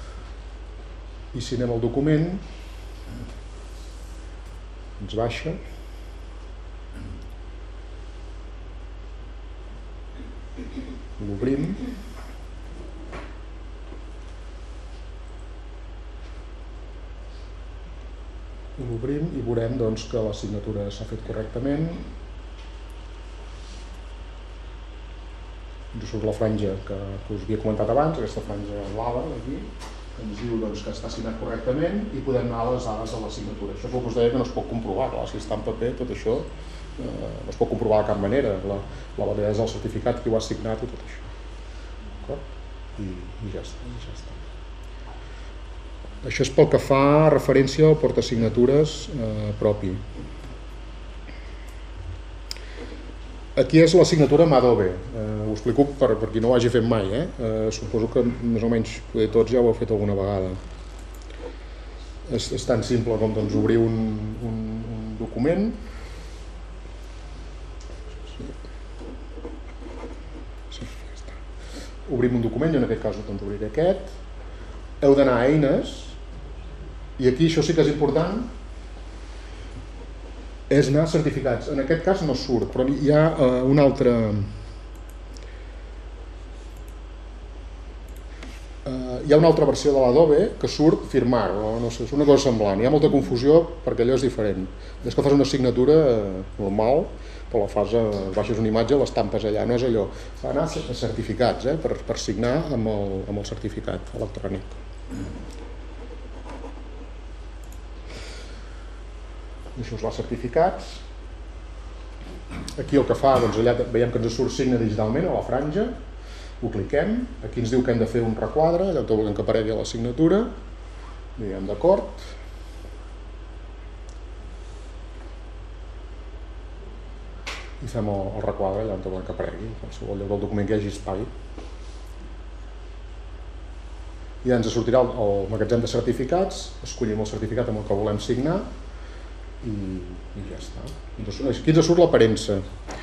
i si anem al document, ens baixa, l'obrim, l'obrim i veurem doncs, que la signatura s'ha fet correctament. Ens surt la franja que, que us havia comentat abans, aquesta franja blava d'aquí, que ens diu doncs, que està signat correctament i podem anar a les dades de la signatura. Això és el que us deia que no es pot comprovar, clar, si està en paper tot això eh, no es pot comprovar de cap manera, la, la validesa del certificat, qui ho ha signat i tot això. I, i ja està, i ja està. Això és pel que fa referència al portasignatures eh, propi. Aquí és la signatura amb Adobe, eh, ho explico per, per qui no ho hagi fet mai, eh? Eh, suposo que més o menys tots ja ho heu fet alguna vegada. És, és tan simple com doncs, obrir un, un, un document, sí, ja està. Obrim un document, jo en aquest cas doncs, obriré aquest, heu d'anar a eines, i aquí això sí que és important, és anar a certificats. En aquest cas no surt, però hi ha uh, una altra... Uh, hi ha una altra versió de l'Adobe que surt firmar, o no sé, és una cosa semblant. Hi ha molta confusió perquè allò és diferent. És que fas una signatura uh, normal, però la fas, uh, baixes una imatge, l'estampes allà, no és allò. Va anar a certificats, eh, per, per signar amb el, amb el certificat electrònic. Això és els certificats. Aquí el que fa, doncs allà veiem que ens surt signe digitalment a la franja, ho cliquem, aquí ens diu que hem de fer un requadre, allà on volem que aparegui la signatura, diguem d'acord. I fem el, el requadre allà on volem que aparegui, qualsevol lloc del document que hi hagi espai. I ja ens sortirà el, el magatzem de certificats, escollim el certificat amb el que volem signar, I, i ja està. Aquí ens surt l'aparença.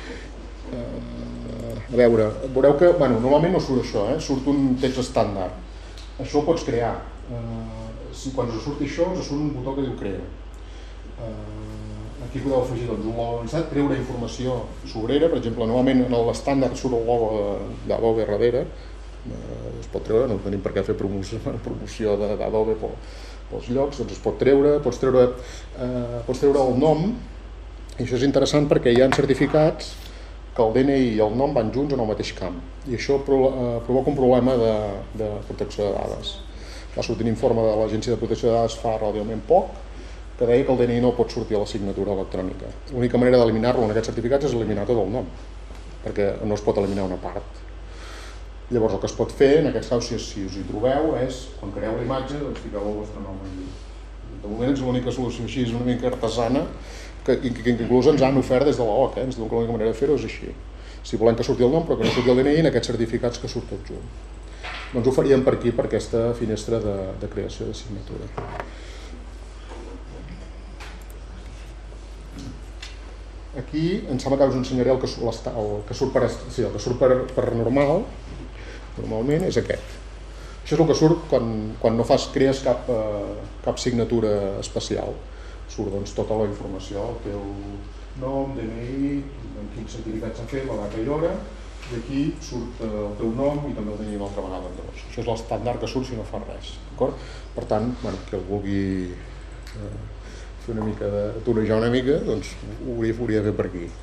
Uh, a veure, veureu que, bueno, normalment no surt això, eh? Surt un text estàndard. Això ho pots crear. Uh, si quan us surti això, us surt un botó que diu crea. Uh, aquí podeu afegir doncs, un logo avançat, treure informació sobrera, per exemple, normalment en l'estàndard surt el logo d'Adobe darrere, uh, es pot treure, no tenim per què fer promoció, promoció d'Adobe pels llocs, doncs es pot treure, pots treure, eh, pots treure el nom, I això és interessant perquè hi ha certificats que el D N I i el nom van junts en el mateix camp. I això provoca un problema de, de protecció de dades. Va sortir un informe de l'Agència de Protecció de Dades fa relativament poc que deia que el D N I no pot sortir a la signatura electrònica. L'única manera d'eliminar-lo en aquests certificats és eliminar tot el nom, perquè no es pot eliminar una part. Llavors el que es pot fer, en aquests casos, si us hi trobeu, és, quan creeu la imatge, doncs fiqueu el vostre nom allí. De moment és l'única solució així, és una mica artesana, que, que inclús ens han ofert des de l'O C, eh? Ens diuen que l'única manera de fer-ho és així. Si volem que surti el nom, però que no surti el D N I, en aquests certificats que surt tot junt. Doncs ho faríem per aquí, per aquesta finestra de, de creació de signatura. Aquí em sembla que us ensenyaré el que, el que surt, per, sí, el que surt per, per normal, normalment és aquest. Això és el que surt quan, quan no fas, crees cap, eh, cap signatura especial. Surt doncs, tota la informació, el teu nom, D N I, en quin certificat s'ha fet, la data i l'hora, i aquí surt el teu nom i també el D N I una altra vegada en dos. Això és l'estàndard que surt si no fa res. Per tant, bueno, qui el vulgui eh, fer una mica de torejar una mica, doncs ho hauria, ho hauria de fer per aquí.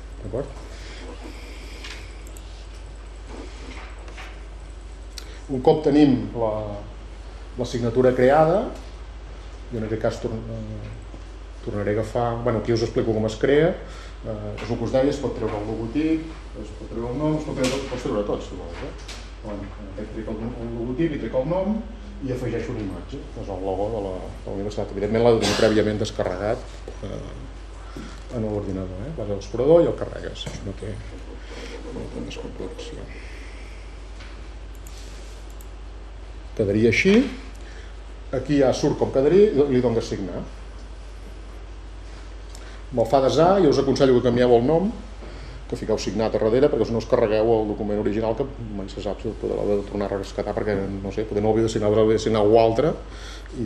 Un cop tenim la, la signatura creada, i en aquest cas torn, eh, tornaré a agafar, bueno, aquí us explico com es crea, eh, és el que us deia, es pot treure el logotip, es pot treure el nom, es pot treure, pots treure tot si vols. Eh? Bueno, aquest trec el, el logotip i trec el nom i afegeixo una imatge, és el logo de la, de la universitat. Evidentment l'ha tenir prèviament descarregat eh, en l'ordinador, eh? Vas a l'explorador i el carregues, això no té, no té més complicació. Quedaria així, aquí ja surt com quedaria i li dono a signar. Me'l fa desar i us aconsello que canvieu el nom, que fiqueu signat a darrere, perquè si no us carregueu el document original, que mai se sap si el podreu haver de tornar a rescatar, perquè no sé, potser no l'hauria de signar, l'hauria de signar algú altre i,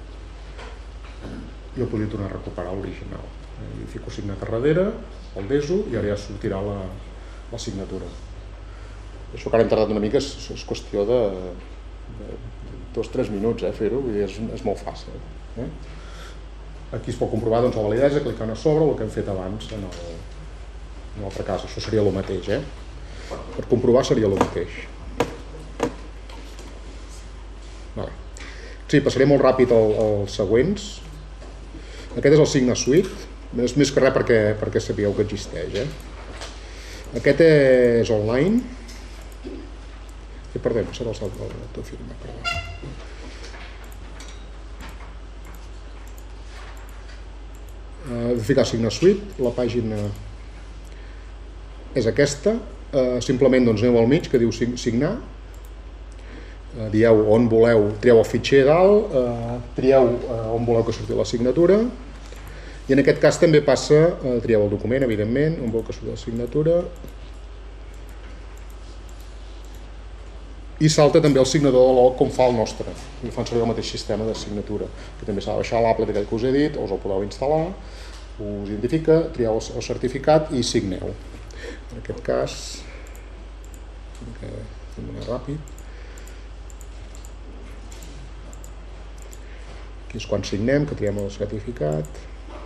i el podria tornar a recuperar l'original. I fico signat a darrere, el deso i ara ja sortirà la, la signatura. Això que ara hem tardat una mica és, és qüestió de, de dos o tres minuts, eh, fer-ho, i és, és molt fàcil. Eh? Aquí es pot comprovar doncs, la validesa, clicant a sobre, el que hem fet abans en l'altre cas. Això seria el mateix. Eh? Per comprovar seria el mateix. Vale. Sí, passaré molt ràpid als següents. Aquest és el Signa Suite. És més que res perquè, perquè sapigueu que existeix. Eh? Aquest és online. I perdó, serà el salt del teu firma. Perdó. Uh, de ficar Signa Suite, la pàgina és aquesta, uh, simplement doncs, aneu al mig que diu signar, uh, dieu on voleu, trieu el fitxer dalt, uh, trieu uh, on voleu que surti la signatura i en aquest cas també passa, uh, trieu el document evidentment, on voleu que surti la signatura i salta també el signador de l'O C com fa el nostre, i fan servir el mateix sistema de signatura, que també s'ha de baixar l'app aquell que us he dit, o us el podeu instal·lar, us identifica, trieu el certificat i signeu. En aquest cas, que fem una ràpid, aquí és quan signem, que triem el certificat.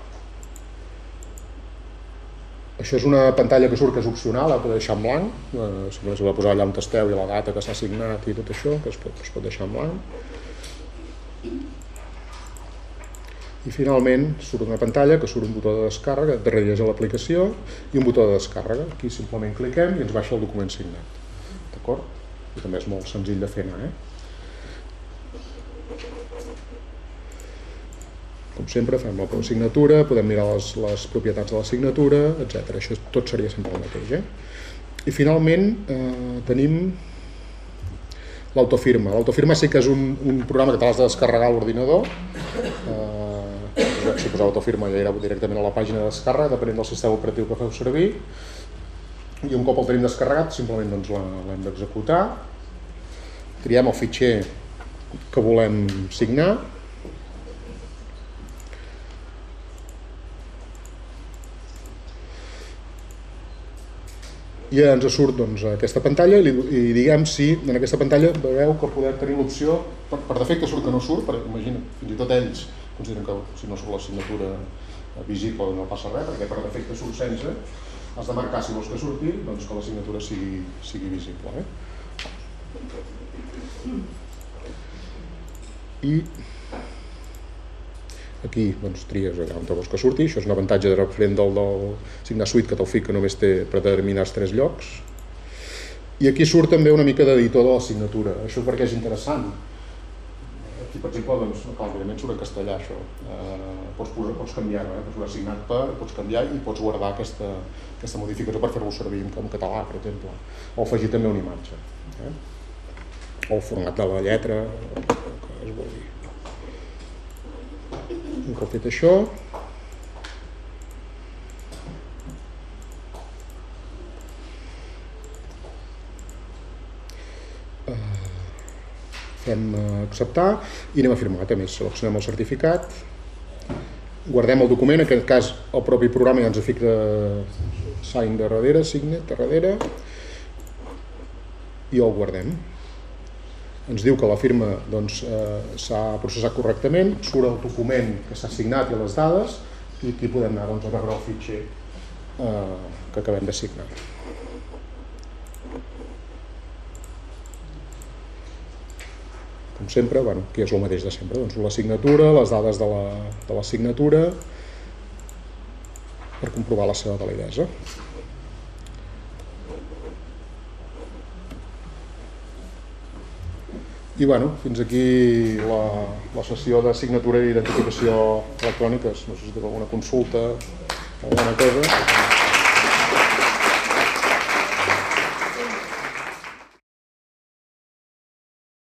Això és una pantalla que surt que és opcional, la podeu deixar en blanc, eh, si voleu posar allà on esteu i la data que s'ha signat i tot això, que es pot, es pot deixar en blanc. I finalment surt una pantalla que surt un botó de descàrrega, darrere és l'aplicació i un botó de descàrrega. Aquí simplement cliquem i ens baixa el document signat. D'acord? I també és molt senzill de fer anar, eh? Com sempre fem la signatura, podem mirar les, les propietats de la signatura, etcètera. Això tot seria sempre el mateix. Eh? I finalment eh, tenim l'autofirma. L'autofirma sí que és un, un programa que te l'has de descarregar a l'ordinador. Eh, si poseu autofirma ja irà directament a la pàgina de descàrrega, depenent del sistema operatiu que feu servir. I un cop el tenim descarregat, simplement doncs, l'hem d'executar. Triem el fitxer que volem signar. I ens surt doncs, aquesta pantalla i, li, i diguem si en aquesta pantalla veieu que podem tenir l'opció, per, per defecte surt que no surt, perquè imagina, fins i tot ells consideren que si no surt la signatura visible no passa res, perquè per defecte surt sense, has de marcar si vols que surti, doncs que la signatura sigui, sigui visible. Eh? I aquí doncs, tries allà on vols que surti. Això és un avantatge de referent del, del Signar Suite, que te'l fica només té predeterminats tres llocs. I aquí surt també una mica d'editor de la signatura. Això perquè és interessant. Aquí, per exemple, doncs, clar, evidentment surt en castellà, això. Eh, pots, posar, pots canviar-ho, eh? Pots posar signat per, pots canviar i pots guardar aquesta, aquesta modificació per fer-lo servir en català, per exemple. O afegir també una imatge. Eh? O el format de la lletra, el que es vulgui. Un cop fet això, fem acceptar i anem a firmar. També seleccionem el certificat, guardem el document, en aquest cas el propi programa ja ens fica sign de darrere, signet de darrere, i el guardem. Ens diu que la firma doncs, eh, s'ha processat correctament, surt el document que s'ha signat i les dades, i aquí podem anar doncs, a veure el fitxer eh, que acabem de signar. Com sempre, bueno, aquí és el mateix de sempre, doncs, la signatura, les dades de la, de la signatura, per comprovar la seva validesa. I bueno, fins aquí la, la sessió de signatura i identificació electròniques. No sé si teniu alguna consulta o alguna cosa.